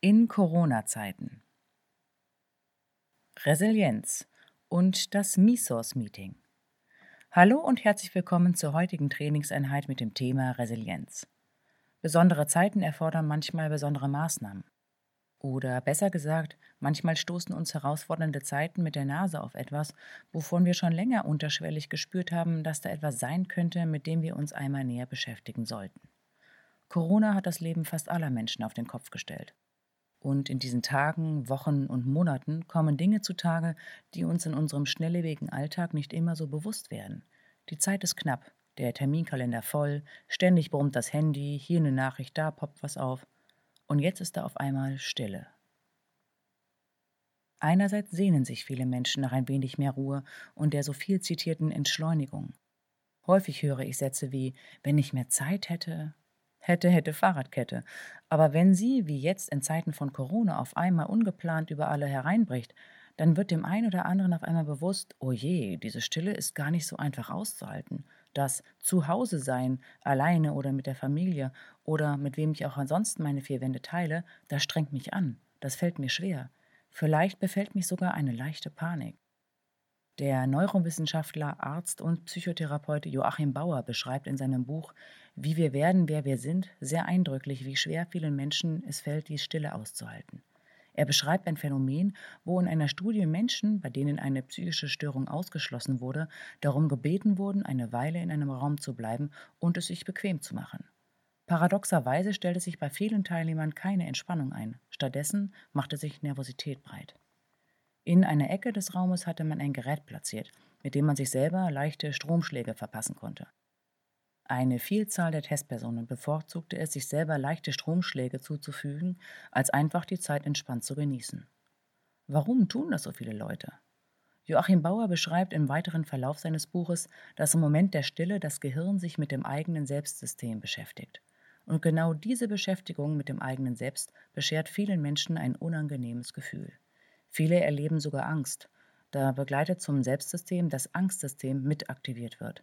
In Corona-Zeiten. Resilienz und das Misos-Meeting. Hallo und herzlich willkommen zur heutigen Trainingseinheit mit dem Thema Resilienz. Besondere Zeiten erfordern manchmal besondere Maßnahmen. Oder besser gesagt, manchmal stoßen uns herausfordernde Zeiten mit der Nase auf etwas, wovon wir schon länger unterschwellig gespürt haben, dass da etwas sein könnte, mit dem wir uns einmal näher beschäftigen sollten. Corona hat das Leben fast aller Menschen auf den Kopf gestellt. Und in diesen Tagen, Wochen und Monaten kommen Dinge zutage, die uns in unserem schnelllebigen Alltag nicht immer so bewusst werden. Die Zeit ist knapp, der Terminkalender voll, ständig brummt das Handy, hier eine Nachricht, da poppt was auf. Und jetzt ist da auf einmal Stille. Einerseits sehnen sich viele Menschen nach ein wenig mehr Ruhe und der so viel zitierten Entschleunigung. Häufig höre ich Sätze wie: wenn ich mehr Zeit hätte, hätte Fahrradkette. Aber wenn sie, wie jetzt in Zeiten von Corona, auf einmal ungeplant über alle hereinbricht, dann wird dem einen oder anderen auf einmal bewusst: oh je, diese Stille ist gar nicht so einfach auszuhalten. Das Zuhause-Sein, alleine oder mit der Familie oder mit wem ich auch ansonsten meine vier Wände teile, das strengt mich an, das fällt mir schwer. Vielleicht befällt mich sogar eine leichte Panik. Der Neurowissenschaftler, Arzt und Psychotherapeut Joachim Bauer beschreibt in seinem Buch Wie wir werden, wer wir sind sehr eindrücklich, wie schwer vielen Menschen es fällt, die Stille auszuhalten. Er beschreibt ein Phänomen, wo in einer Studie Menschen, bei denen eine psychische Störung ausgeschlossen wurde, darum gebeten wurden, eine Weile in einem Raum zu bleiben und es sich bequem zu machen. Paradoxerweise stellte sich bei vielen Teilnehmern keine Entspannung ein. Stattdessen machte sich Nervosität breit. In einer Ecke des Raumes hatte man ein Gerät platziert, mit dem man sich selber leichte Stromschläge verpassen konnte. Eine Vielzahl der Testpersonen bevorzugte es, sich selber leichte Stromschläge zuzufügen, als einfach die Zeit entspannt zu genießen. Warum tun das so viele Leute? Joachim Bauer beschreibt im weiteren Verlauf seines Buches, dass im Moment der Stille das Gehirn sich mit dem eigenen Selbstsystem beschäftigt. Und genau diese Beschäftigung mit dem eigenen Selbst beschert vielen Menschen ein unangenehmes Gefühl. Viele erleben sogar Angst, da begleitet zum Selbstsystem das Angstsystem mit aktiviert wird.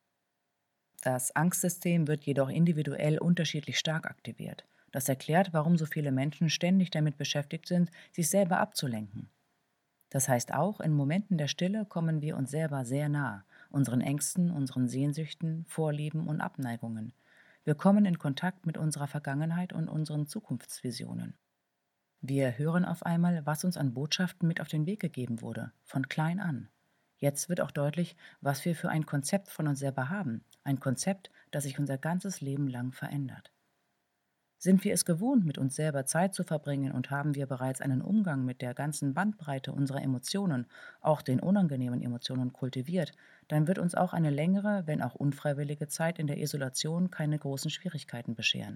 Das Angstsystem wird jedoch individuell unterschiedlich stark aktiviert. Das erklärt, warum so viele Menschen ständig damit beschäftigt sind, sich selber abzulenken. Das heißt auch, in Momenten der Stille kommen wir uns selber sehr nah, unseren Ängsten, unseren Sehnsüchten, Vorlieben und Abneigungen. Wir kommen in Kontakt mit unserer Vergangenheit und unseren Zukunftsvisionen. Wir hören auf einmal, was uns an Botschaften mit auf den Weg gegeben wurde, von klein an. Jetzt wird auch deutlich, was wir für ein Konzept von uns selber haben, ein Konzept, das sich unser ganzes Leben lang verändert. Sind wir es gewohnt, mit uns selber Zeit zu verbringen und haben wir bereits einen Umgang mit der ganzen Bandbreite unserer Emotionen, auch den unangenehmen Emotionen kultiviert, dann wird uns auch eine längere, wenn auch unfreiwillige Zeit in der Isolation keine großen Schwierigkeiten bescheren.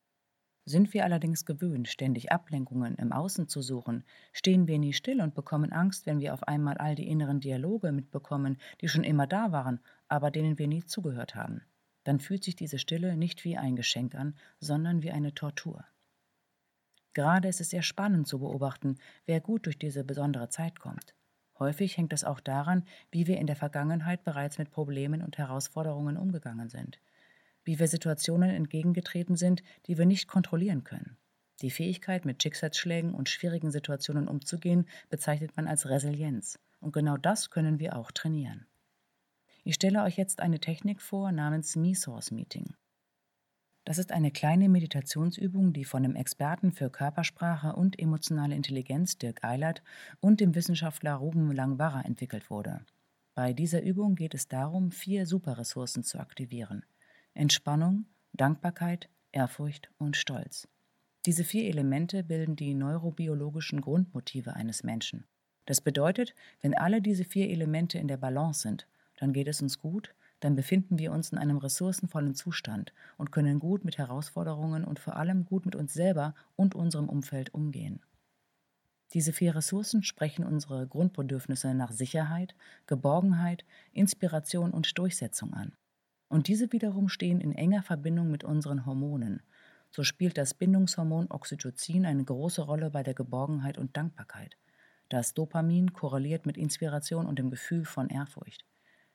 Sind wir allerdings gewöhnt, ständig Ablenkungen im Außen zu suchen, stehen wir nie still und bekommen Angst, wenn wir auf einmal all die inneren Dialoge mitbekommen, die schon immer da waren, aber denen wir nie zugehört haben. Dann fühlt sich diese Stille nicht wie ein Geschenk an, sondern wie eine Tortur. Gerade ist es sehr spannend zu beobachten, wer gut durch diese besondere Zeit kommt. Häufig hängt es auch daran, wie wir in der Vergangenheit bereits mit Problemen und Herausforderungen umgegangen sind, wie wir Situationen entgegengetreten sind, die wir nicht kontrollieren können. Die Fähigkeit, mit Schicksalsschlägen und schwierigen Situationen umzugehen, bezeichnet man als Resilienz. Und genau das können wir auch trainieren. Ich stelle euch jetzt eine Technik vor namens Misos-Meeting. Das ist eine kleine Meditationsübung, die von dem Experten für Körpersprache und emotionale Intelligenz Dirk Eilert und dem Wissenschaftler Ruben Langwarra entwickelt wurde. Bei dieser Übung geht es darum, 4 Superressourcen zu aktivieren: Entspannung, Dankbarkeit, Ehrfurcht und Stolz. Diese 4 Elemente bilden die neurobiologischen Grundmotive eines Menschen. Das bedeutet, wenn alle diese 4 Elemente in der Balance sind, dann geht es uns gut, dann befinden wir uns in einem ressourcenvollen Zustand und können gut mit Herausforderungen und vor allem gut mit uns selber und unserem Umfeld umgehen. Diese 4 Ressourcen sprechen unsere Grundbedürfnisse nach Sicherheit, Geborgenheit, Inspiration und Durchsetzung an. Und diese wiederum stehen in enger Verbindung mit unseren Hormonen. So spielt das Bindungshormon Oxytocin eine große Rolle bei der Geborgenheit und Dankbarkeit. Das Dopamin korreliert mit Inspiration und dem Gefühl von Ehrfurcht.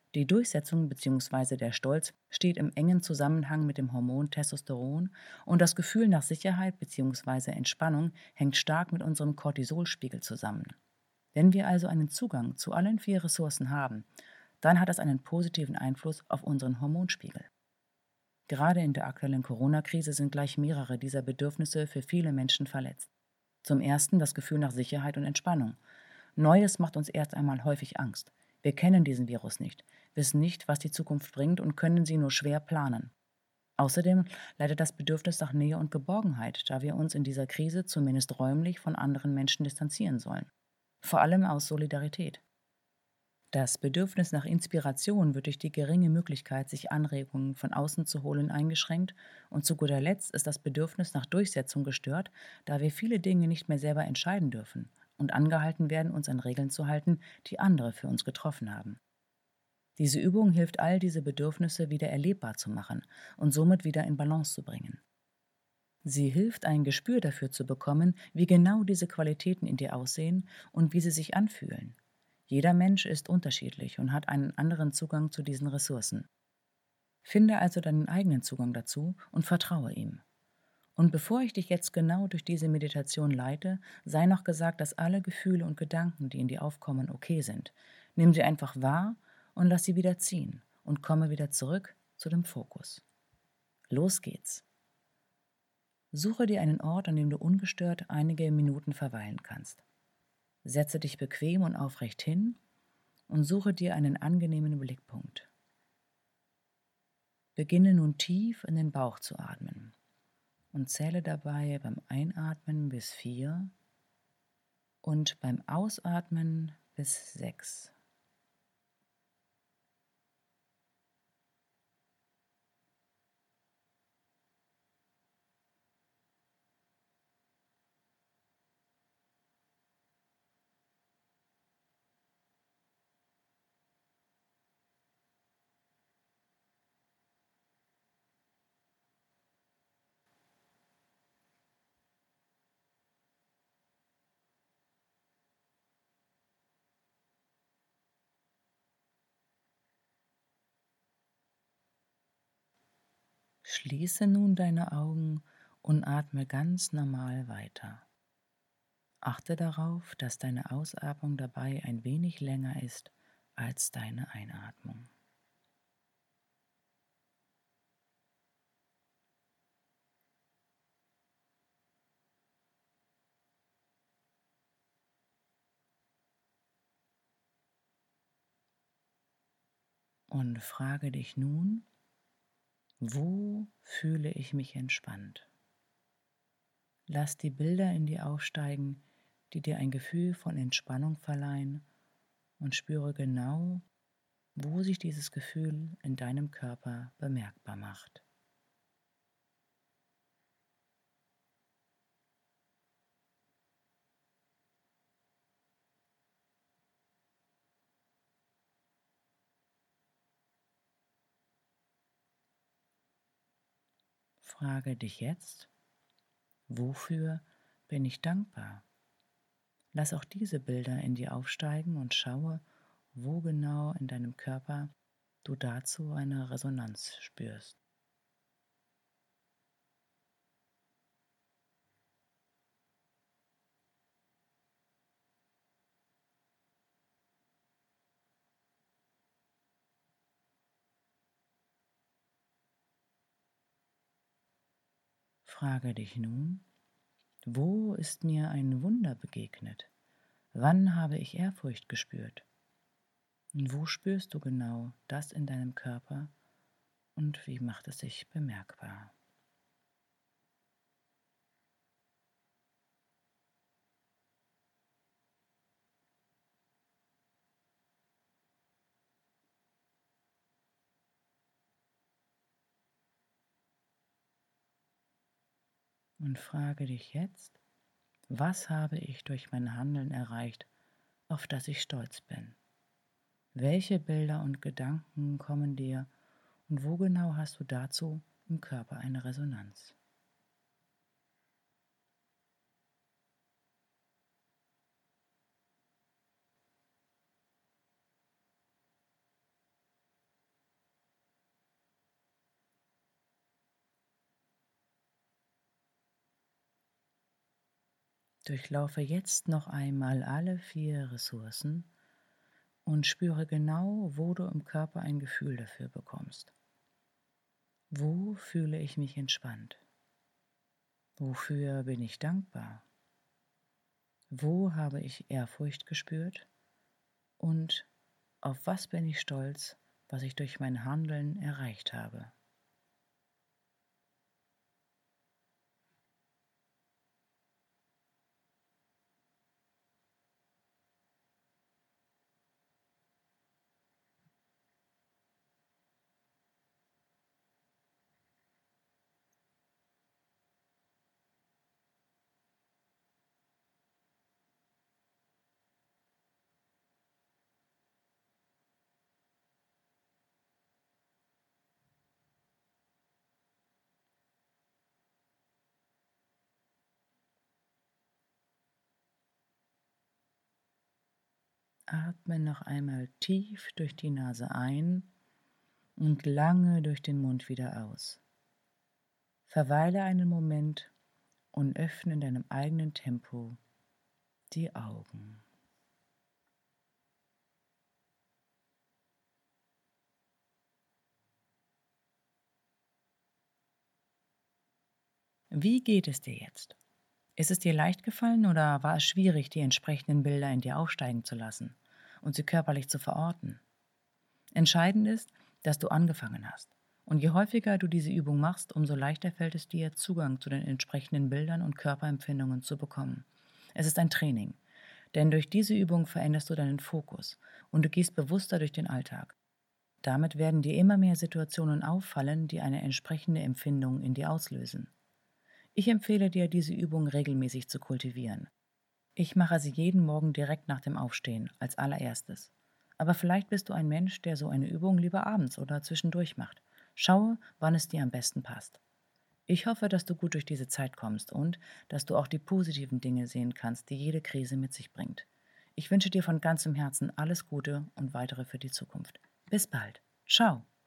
Die Durchsetzung bzw. der Stolz steht im engen Zusammenhang mit dem Hormon Testosteron und das Gefühl nach Sicherheit bzw. Entspannung hängt stark mit unserem Cortisolspiegel zusammen. Wenn wir also einen Zugang zu allen vier Ressourcen haben, dann hat das einen positiven Einfluss auf unseren Hormonspiegel. Gerade in der aktuellen Corona-Krise sind gleich mehrere dieser Bedürfnisse für viele Menschen verletzt. Zum ersten das Gefühl nach Sicherheit und Entspannung. Neues macht uns erst einmal häufig Angst. Wir kennen diesen Virus nicht, wissen nicht, was die Zukunft bringt und können sie nur schwer planen. Außerdem leidet das Bedürfnis nach Nähe und Geborgenheit, da wir uns in dieser Krise zumindest räumlich von anderen Menschen distanzieren sollen. Vor allem aus Solidarität. Das Bedürfnis nach Inspiration wird durch die geringe Möglichkeit, sich Anregungen von außen zu holen, eingeschränkt und zu guter Letzt ist das Bedürfnis nach Durchsetzung gestört, da wir viele Dinge nicht mehr selber entscheiden dürfen und angehalten werden, uns an Regeln zu halten, die andere für uns getroffen haben. Diese Übung hilft, all diese Bedürfnisse wieder erlebbar zu machen und somit wieder in Balance zu bringen. Sie hilft, ein Gespür dafür zu bekommen, wie genau diese Qualitäten in dir aussehen und wie sie sich anfühlen. Jeder Mensch ist unterschiedlich und hat einen anderen Zugang zu diesen Ressourcen. Finde also deinen eigenen Zugang dazu und vertraue ihm. Und bevor ich dich jetzt genau durch diese Meditation leite, sei noch gesagt, dass alle Gefühle und Gedanken, die in dir aufkommen, okay sind. Nimm sie einfach wahr und lass sie wieder ziehen und komme wieder zurück zu dem Fokus. Los geht's. Suche dir einen Ort, an dem du ungestört einige Minuten verweilen kannst. Setze dich bequem und aufrecht hin und suche dir einen angenehmen Blickpunkt. Beginne nun tief in den Bauch zu atmen und zähle dabei beim Einatmen bis 4 und beim Ausatmen bis 6. Schließe nun deine Augen und atme ganz normal weiter. Achte darauf, dass deine Ausatmung dabei ein wenig länger ist als deine Einatmung. Und frage dich nun, wo fühle ich mich entspannt? Lass die Bilder in dir aufsteigen, die dir ein Gefühl von Entspannung verleihen und spüre genau, wo sich dieses Gefühl in deinem Körper bemerkbar macht. Frage dich jetzt, wofür bin ich dankbar? Lass auch diese Bilder in dir aufsteigen und schaue, wo genau in deinem Körper du dazu eine Resonanz spürst. Frage dich nun, wo ist mir ein Wunder begegnet? Wann habe ich Ehrfurcht gespürt? Und wo spürst du genau das in deinem Körper und wie macht es sich bemerkbar? Und frage dich jetzt, was habe ich durch mein Handeln erreicht, auf das ich stolz bin? Welche Bilder und Gedanken kommen dir und wo genau hast du dazu im Körper eine Resonanz? Durchlaufe jetzt noch einmal alle 4 Ressourcen und spüre genau, wo du im Körper ein Gefühl dafür bekommst. Wo fühle ich mich entspannt? Wofür bin ich dankbar? Wo habe ich Ehrfurcht gespürt? Und auf was bin ich stolz, was ich durch mein Handeln erreicht habe? Atme noch einmal tief durch die Nase ein und lange durch den Mund wieder aus. Verweile einen Moment und öffne in deinem eigenen Tempo die Augen. Wie geht es dir jetzt? Ist es dir leicht gefallen oder war es schwierig, die entsprechenden Bilder in dir aufsteigen zu lassen und sie körperlich zu verorten? Entscheidend ist, dass du angefangen hast. Und je häufiger du diese Übung machst, umso leichter fällt es dir, Zugang zu den entsprechenden Bildern und Körperempfindungen zu bekommen. Es ist ein Training, denn durch diese Übung veränderst du deinen Fokus und du gehst bewusster durch den Alltag. Damit werden dir immer mehr Situationen auffallen, die eine entsprechende Empfindung in dir auslösen. Ich empfehle dir, diese Übung regelmäßig zu kultivieren. Ich mache sie jeden Morgen direkt nach dem Aufstehen, als allererstes. Aber vielleicht bist du ein Mensch, der so eine Übung lieber abends oder zwischendurch macht. Schaue, wann es dir am besten passt. Ich hoffe, dass du gut durch diese Zeit kommst und dass du auch die positiven Dinge sehen kannst, die jede Krise mit sich bringt. Ich wünsche dir von ganzem Herzen alles Gute und weitere für die Zukunft. Bis bald. Ciao.